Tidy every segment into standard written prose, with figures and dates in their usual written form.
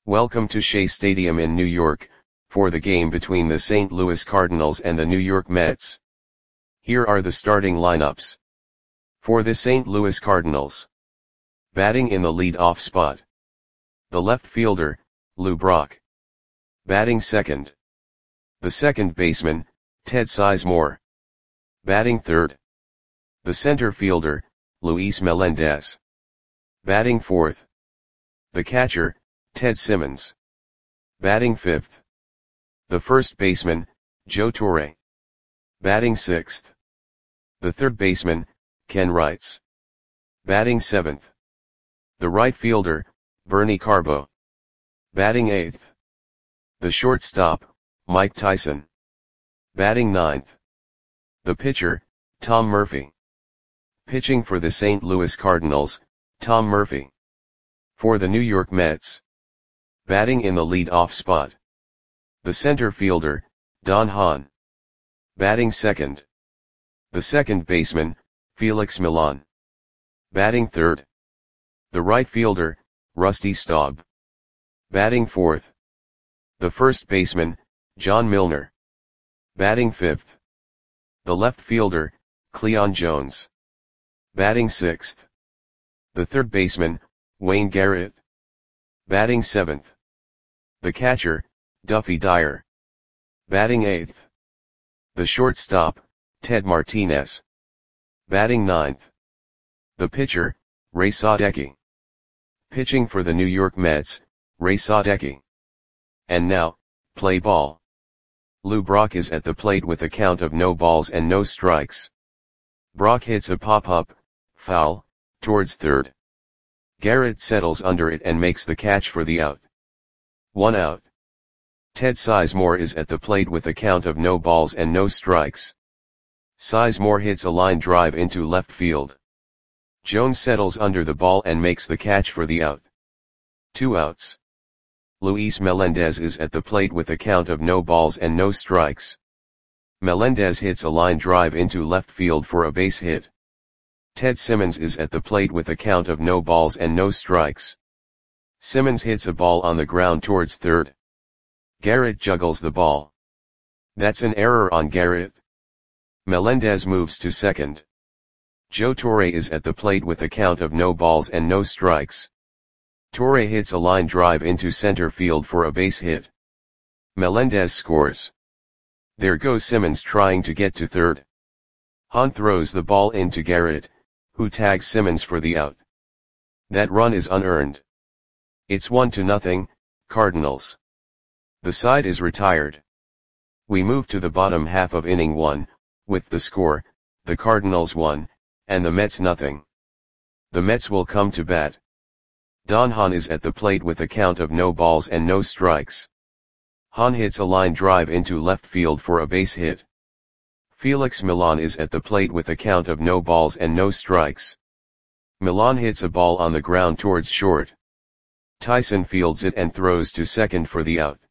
Welcome to Shea Stadium in New York, for the game between the St. Louis Cardinals and the New York Mets. Here are the starting lineups. For the St. Louis Cardinals. Batting in the lead-off spot. The left fielder, Lou Brock. Batting second. The second baseman, Ted Sizemore. Batting third. The center fielder, Luis Melendez. Batting fourth. The catcher, Ted Simmons. Batting fifth. The first baseman, Joe Torre. Batting sixth. The third baseman, Ken Wrights. Batting seventh. The right fielder, Bernie Carbo. Batting eighth. The shortstop, Mike Tyson. Batting ninth. The pitcher, Tom Murphy. Pitching for the St. Louis Cardinals, Tom Murphy. For the New York Mets. Batting in the lead-off spot. The center fielder, Don Hahn. Batting second. The second baseman, Felix Millan. Batting third. The right fielder, Rusty Staub. Batting fourth. The first baseman, John Milner. Batting fifth. The left fielder, Cleon Jones. Batting sixth. The third baseman, Wayne Garrett. Batting seventh. The catcher, Duffy Dyer. Batting eighth. The shortstop, Ted Martinez. Batting ninth. The pitcher, Ray Sadecki. Pitching for the New York Mets, Ray Sadecki. And now, play ball. Lou Brock is at the plate with a count of no balls and no strikes. Brock hits a pop-up, foul, towards third. Garrett settles under it and makes the catch for the out. 1 out. Ted Sizemore is at the plate with a count of no balls and no strikes. Sizemore hits a line drive into left field. Jones settles under the ball and makes the catch for the out. 2 outs. Luis Melendez is at the plate with a count of no balls and no strikes. Melendez hits a line drive into left field for a base hit. Ted Simmons is at the plate with a count of no balls and no strikes. Simmons hits a ball on the ground towards third. Garrett juggles the ball. That's an error on Garrett. Melendez moves to second. Joe Torre is at the plate with a count of no balls and no strikes. Torre hits a line drive into center field for a base hit. Melendez scores. There goes Simmons trying to get to third. Hahn throws the ball into Garrett, who tags Simmons for the out. That run is unearned. It's 1-0, Cardinals. The side is retired. We move to the bottom half of inning 1, with the score, the Cardinals 1, and the Mets nothing. The Mets will come to bat. Don Hahn is at the plate with a count of no balls and no strikes. Hahn hits a line drive into left field for a base hit. Felix Millan is at the plate with a count of no balls and no strikes. Millan hits a ball on the ground towards short. Tyson fields it and throws to second for the out.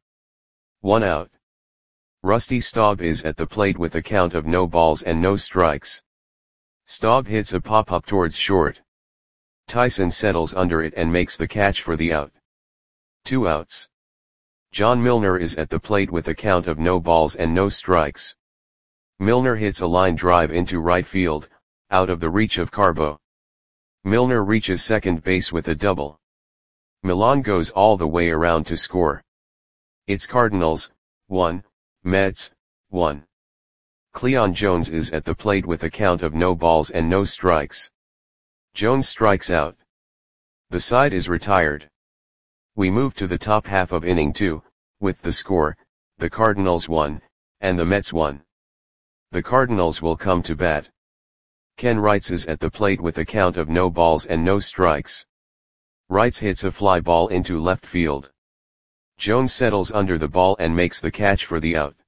1 out. Rusty Staub is at the plate with a count of no balls and no strikes. Staub hits a pop-up towards short. Tyson settles under it and makes the catch for the out. 2 outs. John Milner is at the plate with a count of no balls and no strikes. Milner hits a line drive into right field, out of the reach of Carbo. Milner reaches second base with a double. Millan goes all the way around to score. It's Cardinals, 1, Mets, 1. Cleon Jones is at the plate with a count of no balls and no strikes. Jones strikes out. The side is retired. We move to the top half of inning 2, with the score, the Cardinals 1, and the Mets 1. The Cardinals will come to bat. Ken Wrights is at the plate with a count of no balls and no strikes. Wrights hits a fly ball into left field. Jones settles under the ball and makes the catch for the out.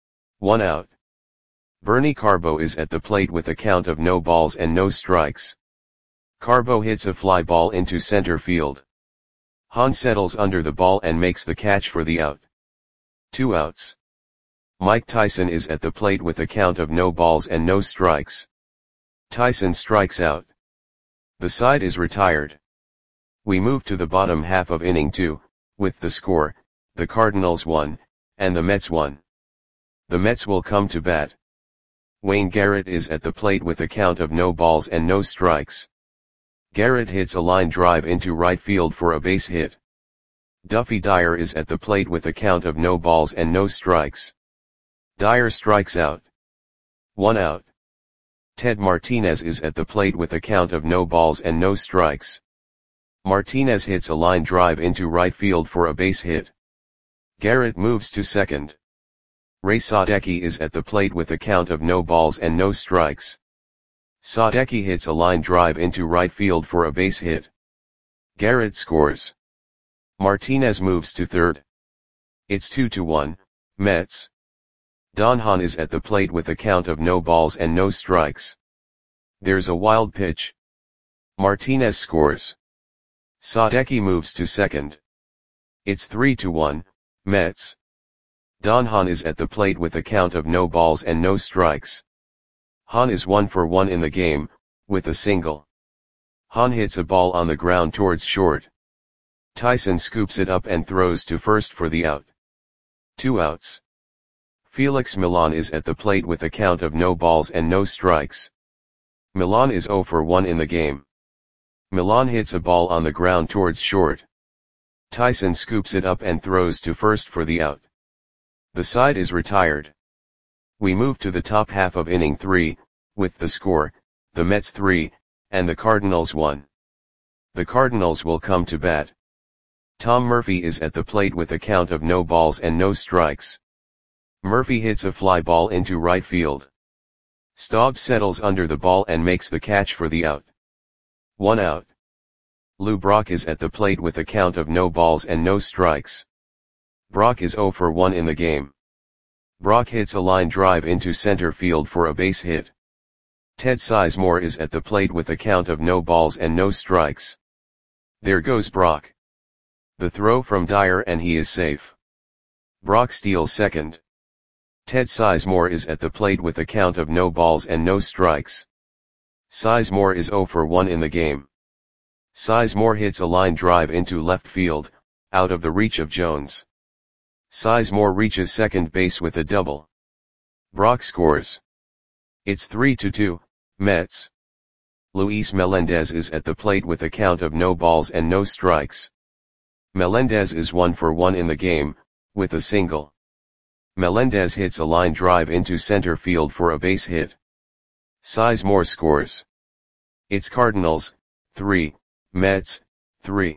1 out. Bernie Carbo is at the plate with a count of no balls and no strikes. Carbo hits a fly ball into center field. Hahn settles under the ball and makes the catch for the out. 2 outs. Mike Tyson is at the plate with a count of no balls and no strikes. Tyson strikes out. The side is retired. We move to the bottom half of inning 2, With the score, the Cardinals won, and the Mets won. The Mets will come to bat. Wayne Garrett is at the plate with a count of no balls and no strikes. Garrett hits a line drive into right field for a base hit. Duffy Dyer is at the plate with a count of no balls and no strikes. Dyer strikes out. 1 out. Ted Martinez is at the plate with a count of no balls and no strikes. Martinez hits a line drive into right field for a base hit. Garrett moves to second. Ray Sadecki is at the plate with a count of no balls and no strikes. Sadecki hits a line drive into right field for a base hit. Garrett scores. Martinez moves to third. It's 2-1, Mets. Don Hahn is at the plate with a count of no balls and no strikes. There's a wild pitch. Martinez scores. Sadecki moves to second. It's 3-1, Mets. Don Hahn is at the plate with a count of no balls and no strikes. Hahn is 1 for 1 in the game, with a single. Hahn hits a ball on the ground towards short. Tyson scoops it up and throws to first for the out. 2 outs. Felix Millan is at the plate with a count of no balls and no strikes. Millan is 0 for 1 in the game. Millan hits a ball on the ground towards short. Tyson scoops it up and throws to first for the out. The side is retired. We move to the top half of inning 3, with the score, the Mets 3, and the Cardinals 1. The Cardinals will come to bat. Tom Murphy is at the plate with a count of no balls and no strikes. Murphy hits a fly ball into right field. Staub settles under the ball and makes the catch for the out. 1 out. Lou Brock is at the plate with a count of no balls and no strikes. Brock is 0 for 1 in the game. Brock hits a line drive into center field for a base hit. Ted Sizemore is at the plate with a count of no balls and no strikes. There goes Brock. The throw from Dyer and he is safe. Brock steals second. Ted Sizemore is at the plate with a count of no balls and no strikes. Sizemore is 0 for 1 in the game. Sizemore hits a line drive into left field, out of the reach of Jones. Sizemore reaches second base with a double. Brock scores. It's 3-2, Mets. Luis Melendez is at the plate with a count of no balls and no strikes. Melendez is 1 for 1 in the game, with a single. Melendez hits a line drive into center field for a base hit. Sizemore scores. It's Cardinals, 3, Mets, 3.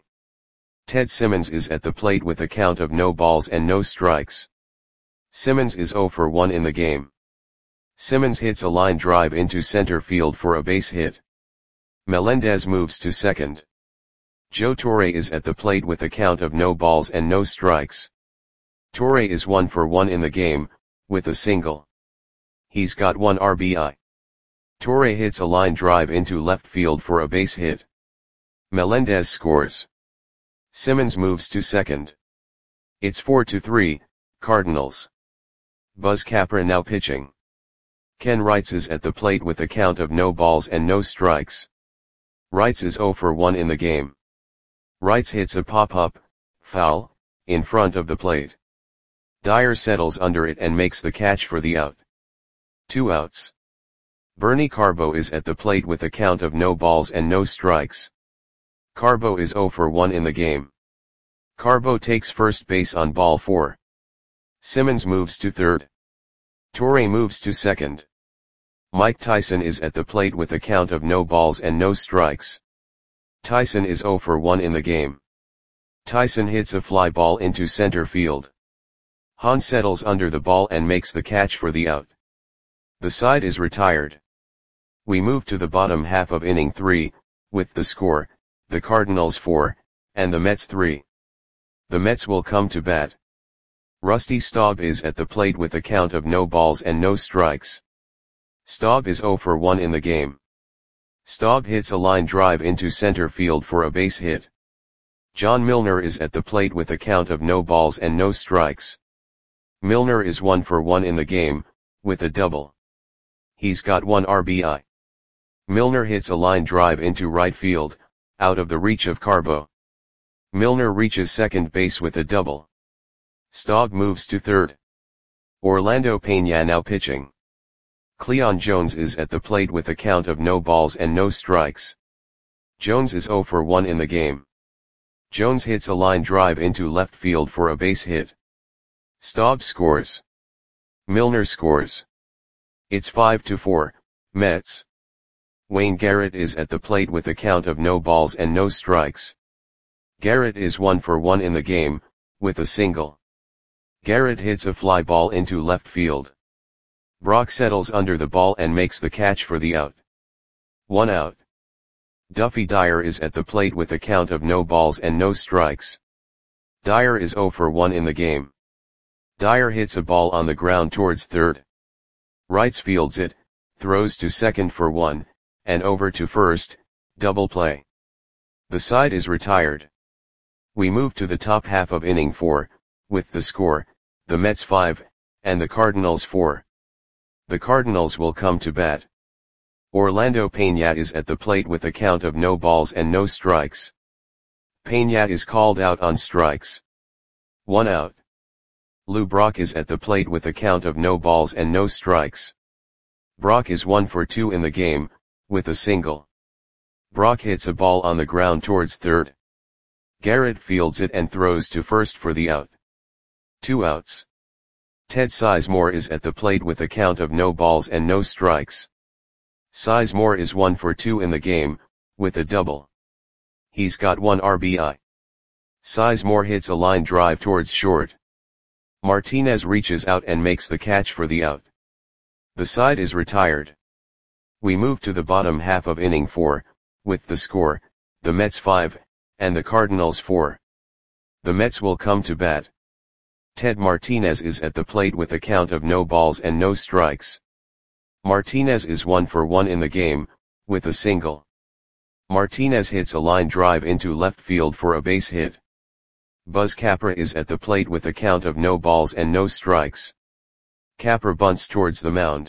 Ted Simmons is at the plate with a count of no balls and no strikes. Simmons is 0 for 1 in the game. Simmons hits a line drive into center field for a base hit. Melendez moves to second. Joe Torre is at the plate with a count of no balls and no strikes. Torre is 1 for 1 in the game, with a single. He's got 1 RBI. Torre hits a line drive into left field for a base hit. Melendez scores. Simmons moves to second. It's 4-3, Cardinals. Buzz Capra now pitching. Ken Wrights is at the plate with a count of no balls and no strikes. Wrights is 0 for 1 in the game. Wrights hits a pop-up, foul, in front of the plate. Dyer settles under it and makes the catch for the out. 2 outs. Bernie Carbo is at the plate with a count of no balls and no strikes. Carbo is 0 for 1 in the game. Carbo takes first base on ball 4. Simmons moves to third. Torre moves to second. Mike Tyson is at the plate with a count of no balls and no strikes. Tyson is 0 for 1 in the game. Tyson hits a fly ball into center field. Hahn settles under the ball and makes the catch for the out. The side is retired. We move to the bottom half of inning 3, with the score, the Cardinals 4, and the Mets 3. The Mets will come to bat. Rusty Staub is at the plate with a count of no balls and no strikes. Staub is 0 for 1 in the game. Staub hits a line drive into center field for a base hit. John Milner is at the plate with a count of no balls and no strikes. Milner is 1 for 1 in the game, with a double. He's got 1 RBI. Milner hits a line drive into right field, out of the reach of Carbo. Milner reaches second base with a double. Staub moves to third. Orlando Peña now pitching. Cleon Jones is at the plate with a count of no balls and no strikes. Jones is 0 for 1 in the game. Jones hits a line drive into left field for a base hit. Staub scores. Milner scores. It's 5-4, Mets. Wayne Garrett is at the plate with a count of no balls and no strikes. Garrett is 1 for 1 in the game, with a single. Garrett hits a fly ball into left field. Brock settles under the ball and makes the catch for the out. 1 out. Duffy Dyer is at the plate with a count of no balls and no strikes. Dyer is 0 for 1 in the game. Dyer hits a ball on the ground towards third. Wrights fields it, throws to second for 1, and over to first, double play. The side is retired. We move to the top half of inning 4, with the score, the Mets 5, and the Cardinals 4. The Cardinals will come to bat. Orlando Peña is at the plate with a count of no balls and no strikes. Peña is called out on strikes. 1 out. Lou Brock is at the plate with a count of no balls and no strikes. Brock is 1 for 2 in the game, with a single. Brock hits a ball on the ground towards third. Garrett fields it and throws to first for the out. 2 outs. Ted Sizemore is at the plate with a count of no balls and no strikes. Sizemore is 1 for 2 in the game, with a double. He's got 1 RBI. Sizemore hits a line drive towards short. Martinez reaches out and makes the catch for the out. The side is retired. We move to the bottom half of inning 4, with the score, the Mets 5, and the Cardinals 4. The Mets will come to bat. Ted Martinez is at the plate with a count of no balls and no strikes. Martinez is 1 for 1 in the game, with a single. Martinez hits a line drive into left field for a base hit. Buzz Capra is at the plate with a count of no balls and no strikes. Capra bunts towards the mound.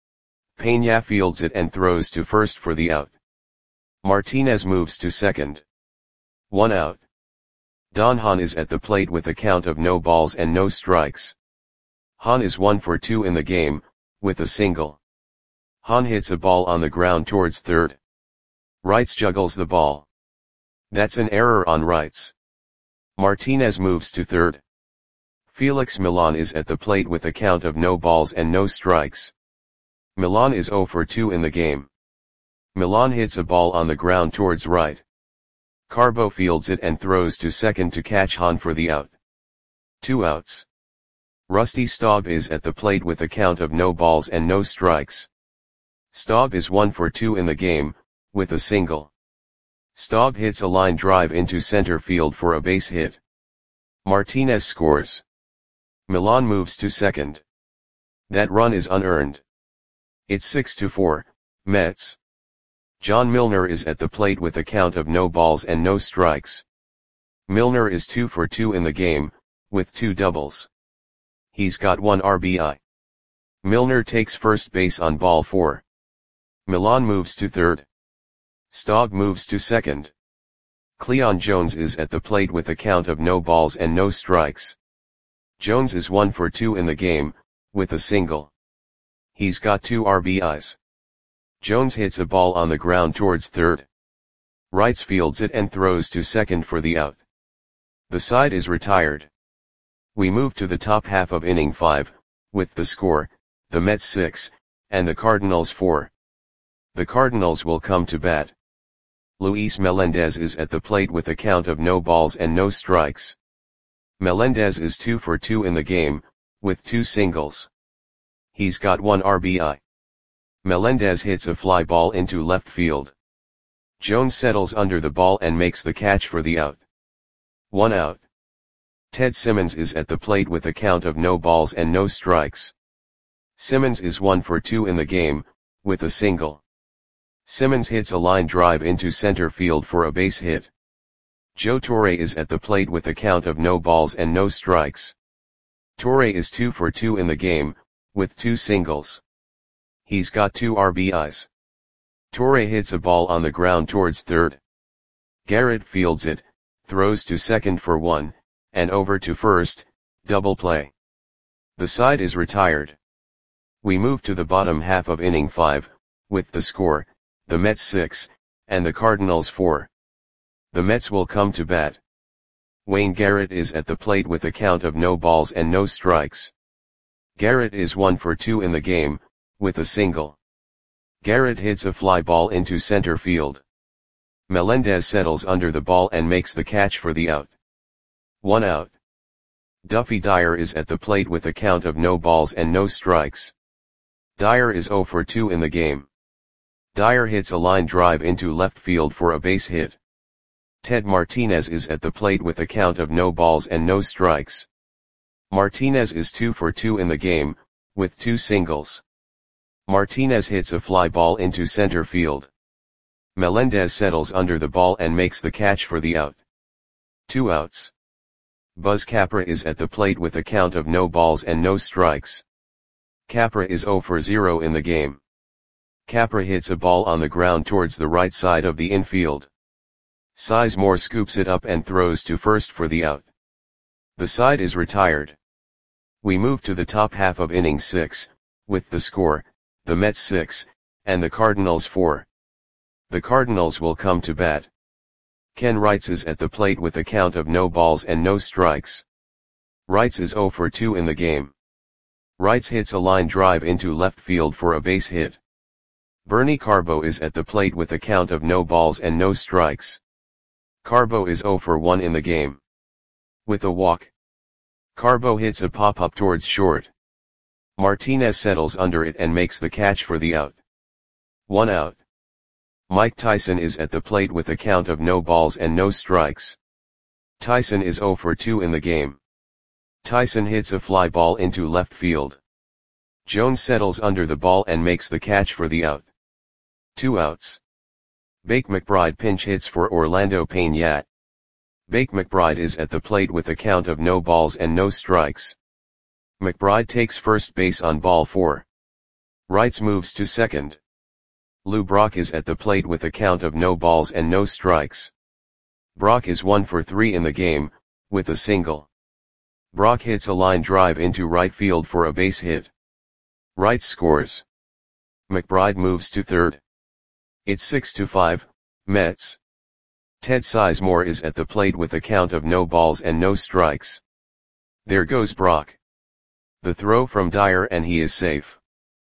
Peña fields it and throws to first for the out. Martinez moves to second. 1 out. Don Hahn is at the plate with a count of no balls and no strikes. Hahn is 1 for 2 in the game, with a single. Hahn hits a ball on the ground towards third. Wrights juggles the ball. That's an error on Wrights. Martinez moves to third. Felix Millan is at the plate with a count of no balls and no strikes. Millan is 0 for 2 in the game. Millan hits a ball on the ground towards right. Carbo fields it and throws to second to catch Hahn for the out. 2 outs. Rusty Staub is at the plate with a count of no balls and no strikes. Staub is 1 for 2 in the game, with a single. Staub hits a line drive into center field for a base hit. Martinez scores. Millan moves to second. That run is unearned. It's 6-4, Mets. John Milner is at the plate with a count of no balls and no strikes. Milner is 2 for 2 in the game, with 2 doubles. He's got 1 RBI. Milner takes first base on ball 4. Millan moves to third. Staub moves to second. Cleon Jones is at the plate with a count of no balls and no strikes. Jones is 1 for 2 in the game, with a single. He's got 2 RBIs. Jones hits a ball on the ground towards third. Wrights fields it and throws to second for the out. The side is retired. We move to the top half of inning 5, with the score, the Mets 6, and the Cardinals 4. The Cardinals will come to bat. Luis Melendez is at the plate with a count of no balls and no strikes. Melendez is 2 for 2 in the game, with 2 singles. He's got 1 RBI. Melendez hits a fly ball into left field. Jones settles under the ball and makes the catch for the out. 1 out. Ted Simmons is at the plate with a count of no balls and no strikes. Simmons is 1 for 2 in the game, with a single. Simmons hits a line drive into center field for a base hit. Joe Torre is at the plate with a count of no balls and no strikes. Torre is 2 for 2 in the game, with 2 singles. He's got 2 RBIs. Torre hits a ball on the ground towards third. Garrett fields it, throws to second for 1, and over to first, double play. The side is retired. We move to the bottom half of inning 5, with the score, the Mets 6, and the Cardinals 4. The Mets will come to bat. Wayne Garrett is at the plate with a count of no balls and no strikes. Garrett is 1 for 2 in the game, with a single. Garrett hits a fly ball into center field. Melendez settles under the ball and makes the catch for the out. 1 out. Duffy Dyer is at the plate with a count of no balls and no strikes. Dyer is 0 for 2 in the game. Dyer hits a line drive into left field for a base hit. Ted Martinez is at the plate with a count of no balls and no strikes. Martinez is 2 for 2 in the game, with 2 singles. Martinez hits a fly ball into center field. Melendez settles under the ball and makes the catch for the out. 2 outs. Buzz Capra is at the plate with a count of no balls and no strikes. Capra is 0 for 0 in the game. Capra hits a ball on the ground towards the right side of the infield. Sizemore scoops it up and throws to first for the out. The side is retired. We move to the top half of inning 6, with the score, the Mets 6, and the Cardinals 4. The Cardinals will come to bat. Ken Wrights is at the plate with a count of no balls and no strikes. Wrights is 0 for 2 in the game. Wrights hits a line drive into left field for a base hit. Bernie Carbo is at the plate with a count of no balls and no strikes. Carbo is 0 for 1 in the game. With a walk. Carbo hits a pop-up towards short. Martinez settles under it and makes the catch for the out. 1 out. Mike Tyson is at the plate with a count of no balls and no strikes. Tyson is 0 for 2 in the game. Tyson hits a fly ball into left field. Jones settles under the ball and makes the catch for the out. 2 outs. Bake McBride pinch hits for Orlando Peña. Bake McBride is at the plate with a count of no balls and no strikes. McBride takes first base on ball 4. Wrights moves to second. Lou Brock is at the plate with a count of no balls and no strikes. Brock is 1 for 3 in the game, with a single. Brock hits a line drive into right field for a base hit. Wrights scores. McBride moves to third. It's 6-5, Mets. Ted Sizemore is at the plate with a count of no balls and no strikes. There goes Brock. The throw from Dyer and he is safe.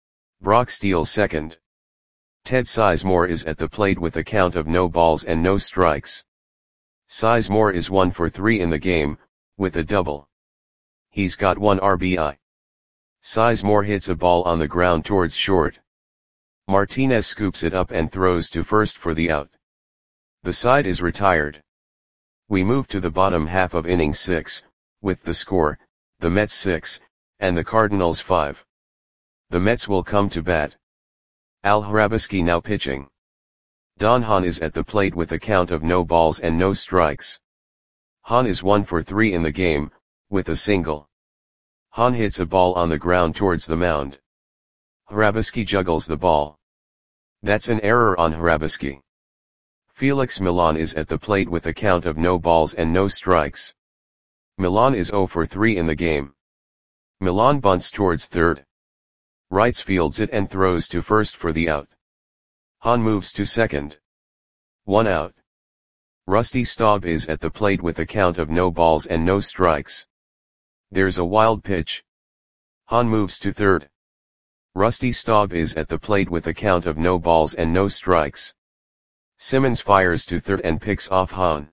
Brock steals second. Ted Sizemore is at the plate with a count of no balls and no strikes. Sizemore is 1 for 3 in the game, with a double. He's got 1 RBI. Sizemore hits a ball on the ground towards short. Martinez scoops it up and throws to first for the out. The side is retired. We move to the bottom half of inning 6, with the score, the Mets 6, and the Cardinals 5. The Mets will come to bat. Al Hrabosky now pitching. Don Hahn is at the plate with a count of no balls and no strikes. Hahn is 1 for 3 in the game, with a single. Hahn hits a ball on the ground towards the mound. Hrabosky juggles the ball. That's an error on Hrabosky. Felix Millan is at the plate with a count of no balls and no strikes. Millan is 0 for 3 in the game. Millan bunts towards third. Wrights fields it and throws to first for the out. Hahn moves to second. 1 out. Rusty Staub is at the plate with a count of no balls and no strikes. There's a wild pitch. Hahn moves to third. Rusty Staub is at the plate with a count of no balls and no strikes. Simmons fires to third and picks off Hahn.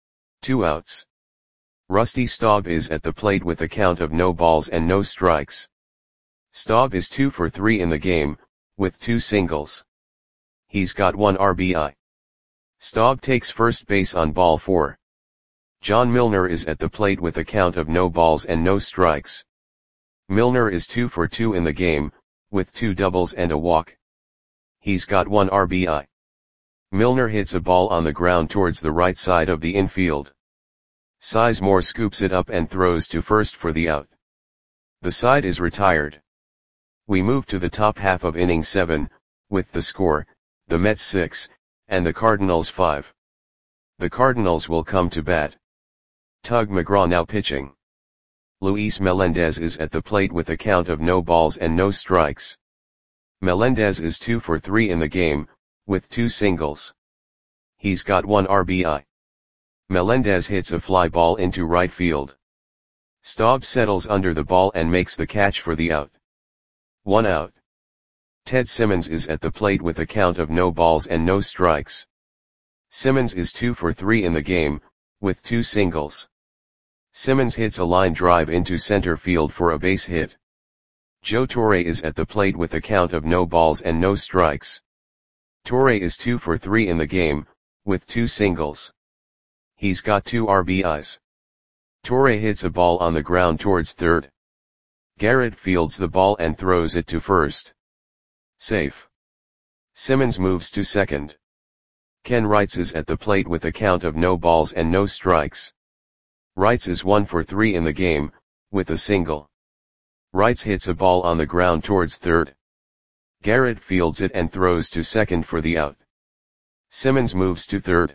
2 outs. Rusty Staub is at the plate with a count of no balls and no strikes. Staub is 2 for 3 in the game, with 2 singles. He's got 1 RBI. Staub takes first base on ball 4. John Milner is at the plate with a count of no balls and no strikes. Milner is 2 for 2 in the game, with 2 doubles and a walk. He's got 1 RBI. Milner hits a ball on the ground towards the right side of the infield. Sizemore scoops it up and throws to first for the out. The side is retired. We move to the top half of inning 7, with the score, the Mets 6, and the Cardinals 5. The Cardinals will come to bat. Tug McGraw now pitching. Luis Melendez is at the plate with a count of no balls and no strikes. Melendez is 2 for 3 in the game, with 2 singles. He's got 1 RBI. Melendez hits a fly ball into right field. Staub settles under the ball and makes the catch for the out. 1 out. Ted Simmons is at the plate with a count of no balls and no strikes. Simmons is 2 for 3 in the game, with 2 singles. Simmons hits a line drive into center field for a base hit. Joe Torre is at the plate with a count of no balls and no strikes. Torre is 2 for 3 in the game, with 2 singles. He's got 2 RBIs. Torre hits a ball on the ground towards third. Garrett fields the ball and throws it to first. Safe. Simmons moves to second. Ken Wrights is at the plate with a count of no balls and no strikes. Wrights is 1 for 3 in the game, with a single. Wrights hits a ball on the ground towards third. Garrett fields it and throws to second for the out. Simmons moves to third.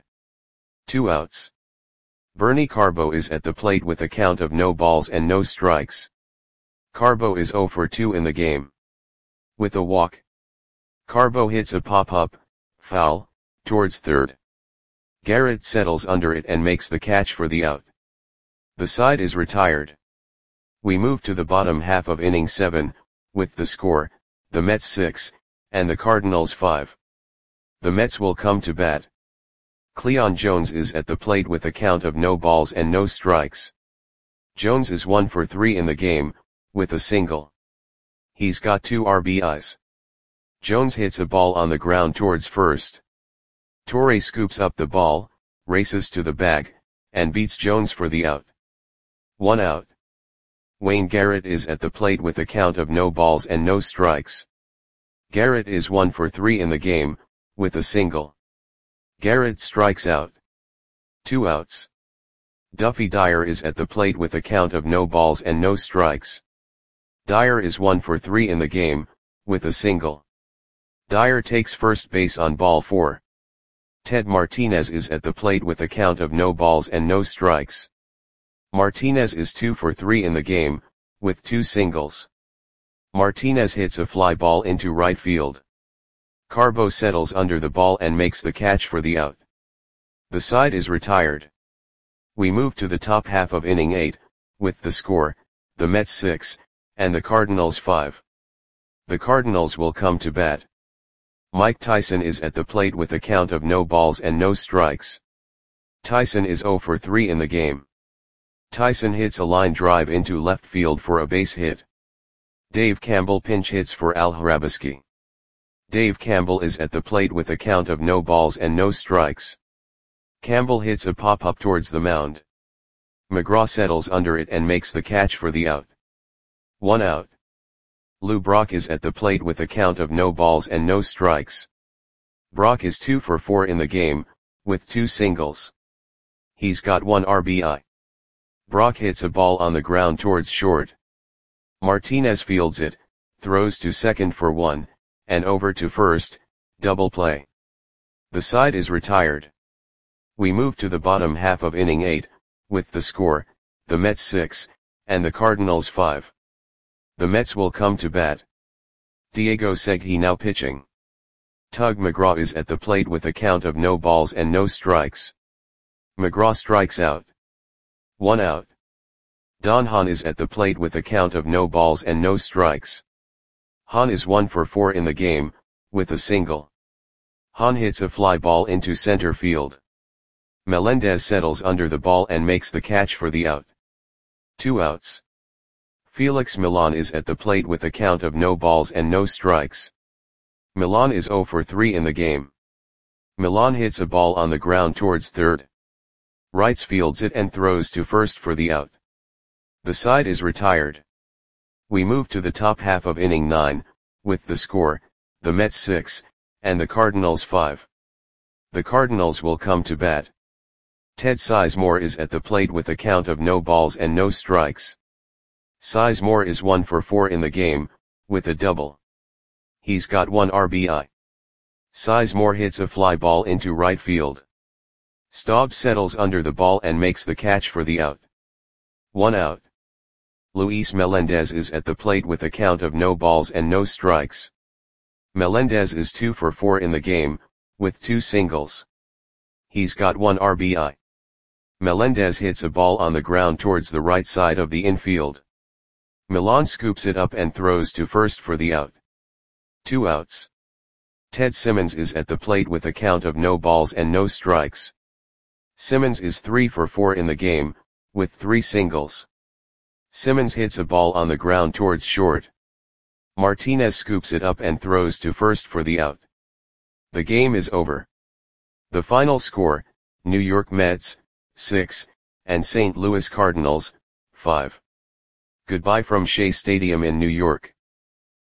2 outs. Bernie Carbo is at the plate with a count of no balls and no strikes. Carbo is 0 for 2 in the game. With a walk. Carbo hits a pop-up, foul, towards third. Garrett settles under it and makes the catch for the out. The side is retired. We move to the bottom half of inning 7, with the score, the Mets 6, and the Cardinals 5. The Mets will come to bat. Cleon Jones is at the plate with a count of no balls and no strikes. Jones is 1 for 3 in the game, with a single. He's got 2 RBIs. Jones hits a ball on the ground towards first. Torre scoops up the ball, races to the bag, and beats Jones for the out. 1 out. Wayne Garrett is at the plate with a count of no balls and no strikes. Garrett is 1 for 3 in the game, with a single. Garrett strikes out. 2 outs. Duffy Dyer is at the plate with a count of no balls and no strikes. Dyer is 1 for 3 in the game, with a single. Dyer takes first base on ball 4. Ted Martinez is at the plate with a count of no balls and no strikes. Martinez is 2 for 3 in the game, with 2 singles. Martinez hits a fly ball into right field. Carbo settles under the ball and makes the catch for the out. The side is retired. We move to the top half of inning 8, with the score, the Mets 6, and the Cardinals 5. The Cardinals will come to bat. Mike Tyson is at the plate with a count of no balls and no strikes. Tyson is 0 for 3 in the game. Tyson hits a line drive into left field for a base hit. Dave Campbell pinch hits for Al Hrabosky. Dave Campbell is at the plate with a count of no balls and no strikes. Campbell hits a pop-up towards the mound. McGraw settles under it and makes the catch for the out. 1 out. Lou Brock is at the plate with a count of no balls and no strikes. Brock is 2 for 4 in the game, with 2 singles. He's got 1 RBI. Brock hits a ball on the ground towards short. Martinez fields it, throws to second for 1, and over to first, double play. The side is retired. We move to the bottom half of inning 8, with the score, the Mets 6, and the Cardinals 5. The Mets will come to bat. Diego Segui now pitching. Tug McGraw is at the plate with a count of no balls and no strikes. McGraw strikes out. 1 out. Don Hahn is at the plate with a count of no balls and no strikes. Hahn is 1 for 4 in the game, with a single. Hahn hits a fly ball into center field. Melendez settles under the ball and makes the catch for the out. 2 outs. Felix Millan is at the plate with a count of no balls and no strikes. Millan is 0 for 3 in the game. Millan hits a ball on the ground towards third. Wrights fields it and throws to first for the out. The side is retired. We move to the top half of inning 9, with the score, the Mets 6, and the Cardinals 5. The Cardinals will come to bat. Ted Sizemore is at the plate with a count of no balls and no strikes. Sizemore is 1 for 4 in the game, with a double. He's got 1 RBI. Sizemore hits a fly ball into right field. Staub settles under the ball and makes the catch for the out. 1 out. Luis Melendez is at the plate with a count of no balls and no strikes. Melendez is 2 for 4 in the game, with 2 singles. He's got 1 RBI. Melendez hits a ball on the ground towards the right side of the infield. Milan scoops it up and throws to first for the out. 2 outs. Ted Simmons is at the plate with a count of no balls and no strikes. Simmons is 3 for 4 in the game, with 3 singles. Simmons hits a ball on the ground towards short. Martinez scoops it up and throws to first for the out. The game is over. The final score, New York Mets, 6, and St. Louis Cardinals, 5. Goodbye from Shea Stadium in New York.